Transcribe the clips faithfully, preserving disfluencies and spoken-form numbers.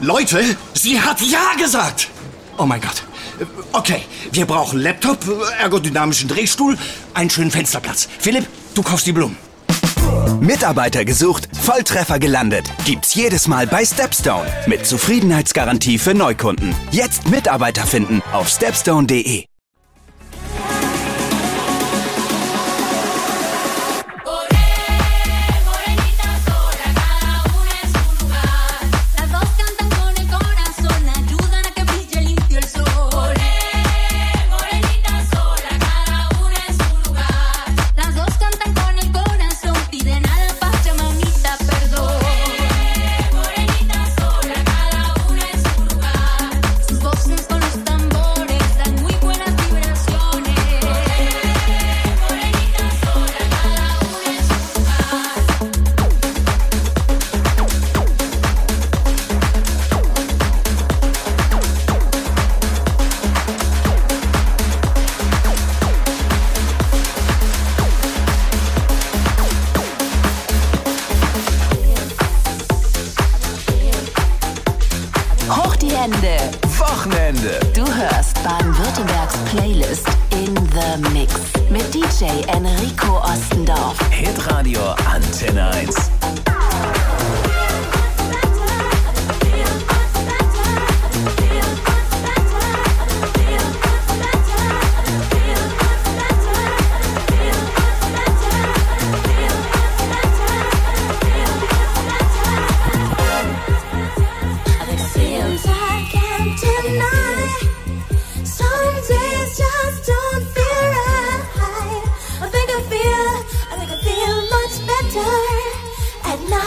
Leute, sie hat Ja gesagt. Oh mein Gott. Okay, wir brauchen Laptop, ergodynamischen Drehstuhl, einen schönen Fensterplatz. Philipp, du kaufst die Blumen. Mitarbeiter gesucht, Volltreffer gelandet. Gibt's jedes Mal bei Stepstone. Mit Zufriedenheitsgarantie für Neukunden. Jetzt Mitarbeiter finden auf stepstone punkt de. Wochenende. Du hörst Baden-Württembergs Playlist in the Mix mit D J Enrico Ostendorf. Hitradio Antenne eins. At night.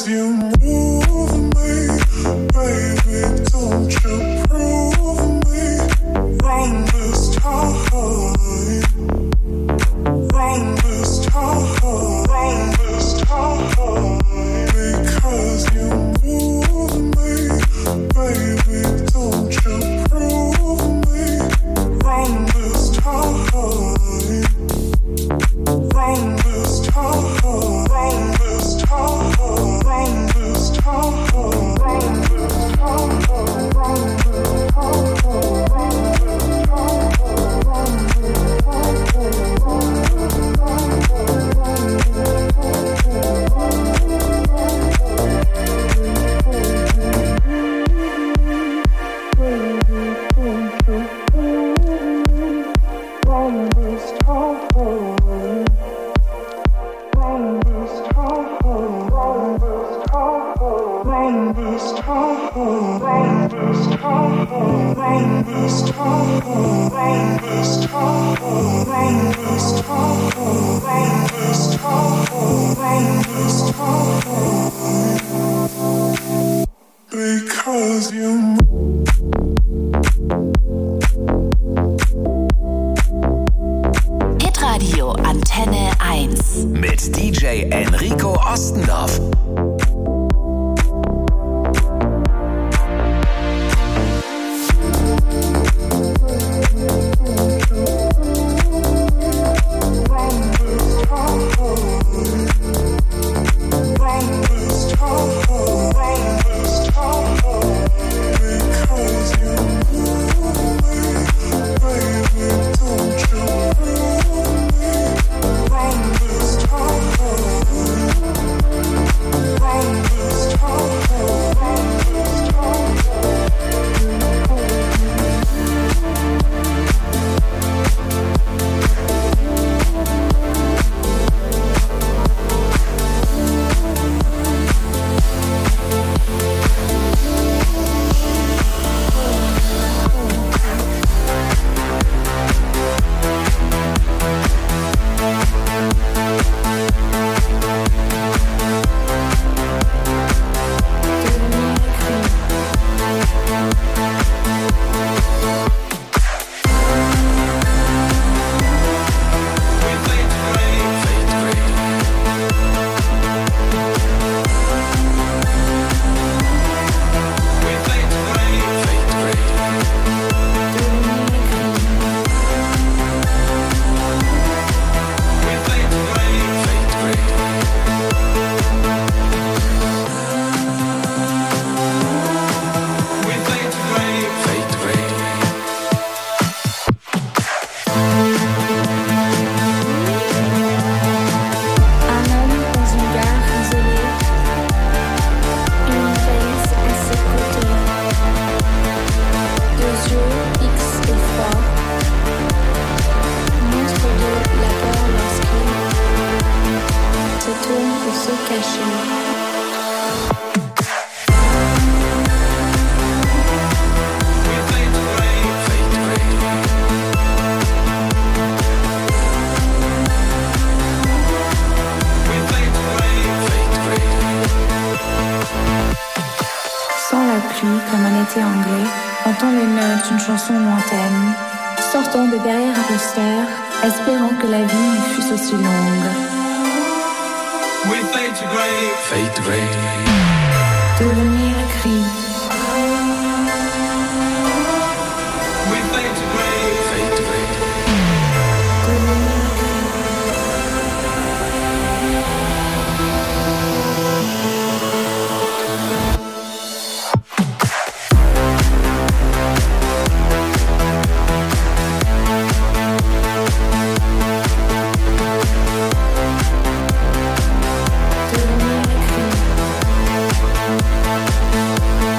Hitradio Antenne eins mit D J Enrico Ostendorf. Comme un été anglais, entend les notes d'une chanson lointaine, sortant de derrière un poster, espérant que la vie lui fût aussi longue. We fade to grey, fade to grey. Devenir écrit. We fade to grey, fade to grey. Devenir écrit.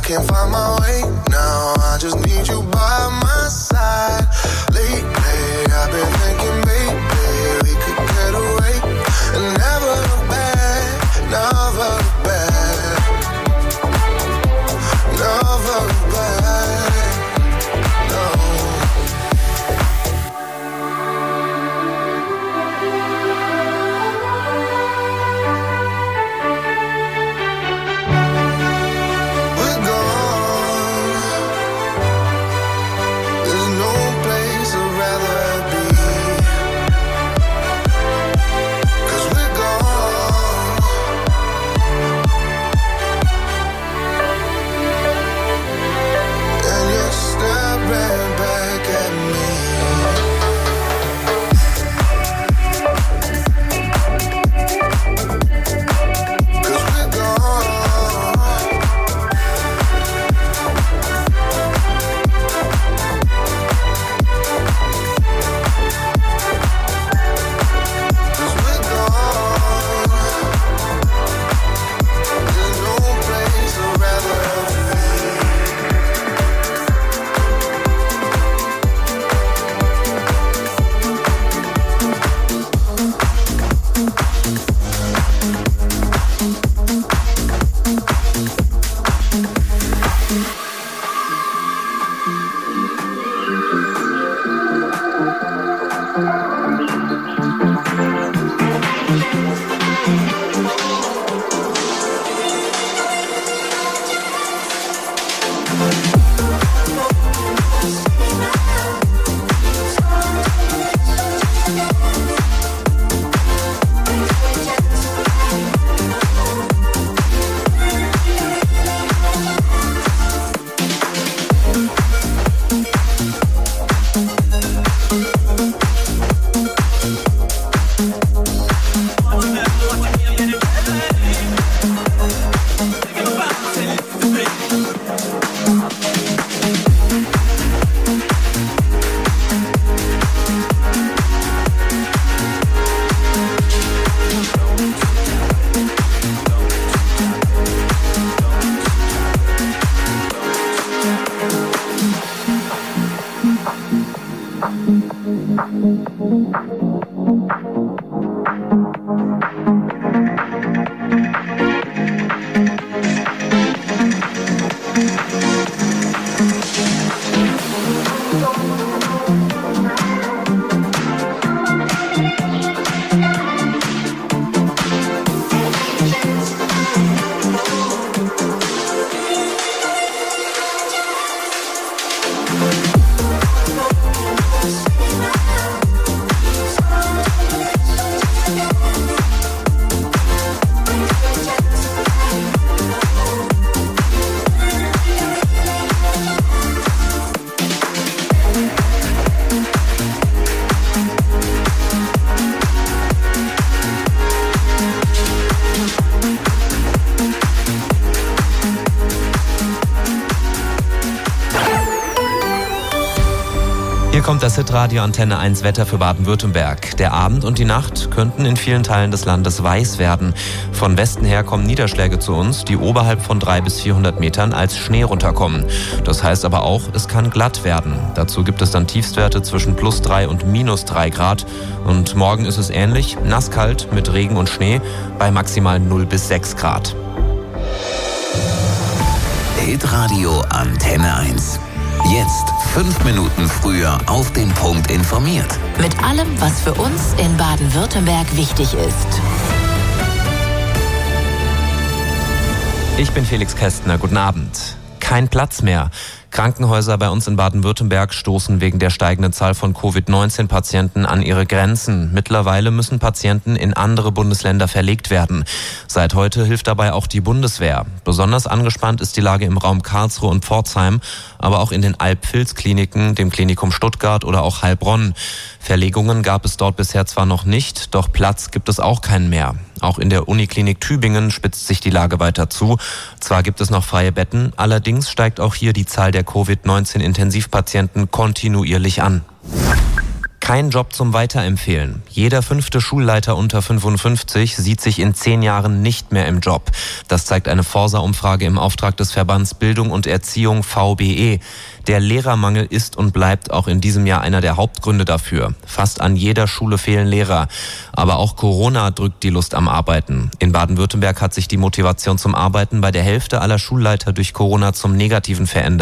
can't find my way now. I just need you by my side. Lately, I've been thinking, baby, we could get away and never look back, never look back, never look back, no. We're gone. There's no place I'd rather be. 'Cause we're gone. And you're staring back at me. 'Cause we're gone. Cause we're gone. There's no place I'd rather be. Hier kommt das Hitradio Antenne eins Wetter für Baden-Württemberg. Der Abend und die Nacht könnten in vielen Teilen des Landes weiß werden. Von Westen her kommen Niederschläge zu uns, die oberhalb von dreihundert bis vierhundert Metern als Schnee runterkommen. Das heißt aber auch, es kann glatt werden. Dazu gibt es dann Tiefstwerte zwischen plus drei und minus drei Grad. Und morgen ist es ähnlich, nasskalt mit Regen und Schnee bei maximal null bis sechs Grad. Hitradio Antenne eins. Jetzt fünf Minuten früher auf den Punkt informiert. Mit allem, was für uns in Baden-Württemberg wichtig ist. Ich bin Felix Kästner, guten Abend. Kein Platz mehr. Krankenhäuser bei uns in Baden-Württemberg stoßen wegen der steigenden Zahl von Covid neunzehn Patienten an ihre Grenzen. Mittlerweile müssen Patienten in andere Bundesländer verlegt werden. Seit heute hilft dabei auch die Bundeswehr. Besonders angespannt ist die Lage im Raum Karlsruhe und Pforzheim, aber auch in den Alb-Vils-Kliniken, dem Klinikum Stuttgart oder auch Heilbronn. Verlegungen gab es dort bisher zwar noch nicht, doch Platz gibt es auch keinen mehr. Auch in der Uniklinik Tübingen spitzt sich die Lage weiter zu. Zwar gibt es noch freie Betten, allerdings steigt auch hier die Zahl der Covid neunzehn Intensivpatienten kontinuierlich an. Kein Job zum Weiterempfehlen. Jeder fünfte Schulleiter unter fünfundfünfzig sieht sich in zehn Jahren nicht mehr im Job. Das zeigt eine Forsa-Umfrage im Auftrag des Verbands Bildung und Erziehung V B E. Der Lehrermangel ist und bleibt auch in diesem Jahr einer der Hauptgründe dafür. Fast an jeder Schule fehlen Lehrer. Aber auch Corona drückt die Lust am Arbeiten. In Baden-Württemberg hat sich die Motivation zum Arbeiten bei der Hälfte aller Schulleiter durch Corona zum Negativen verändert.